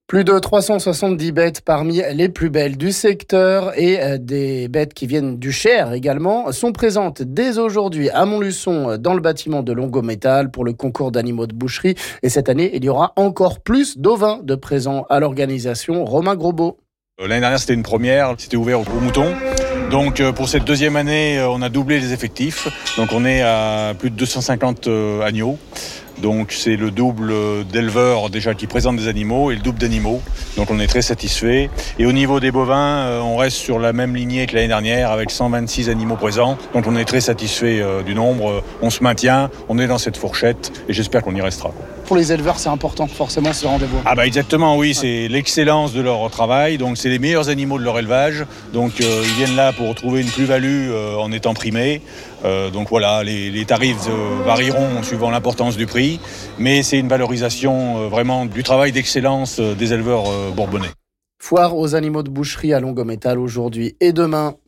Plus de 370 bêtes parmi les plus belles du secteur et des bêtes qui viennent du Cher également sont présentes dès aujourd'hui à Montluçon dans le bâtiment de Longométal pour le concours d'animaux de boucherie. Et cette année, il y aura encore plus d'ovins de présents à l'organisation. Romain Grosbeau. L'année dernière, c'était une première, c'était ouvert aux moutons. Donc pour cette deuxième année, on a doublé les effectifs. Donc on est à plus de 250 agneaux. Donc c'est le double d'éleveurs déjà qui présentent des animaux et le double d'animaux. Donc on est très satisfait. Et au niveau des bovins, on reste sur la même lignée que l'année dernière avec 126 animaux présents. Donc on est très satisfait du nombre. On se maintient, on est dans cette fourchette et j'espère qu'on y restera. Pour les éleveurs, c'est important forcément ce rendez-vous. Exactement, oui, c'est l'excellence de leur travail. Donc c'est les meilleurs animaux de leur élevage. Donc ils viennent là pour trouver une plus-value en étant primés. Donc voilà, les tarifs varieront suivant l'importance du prix, mais c'est une valorisation vraiment du travail d'excellence des éleveurs bourbonnais. Foire aux animaux de boucherie à Longométal aujourd'hui et demain.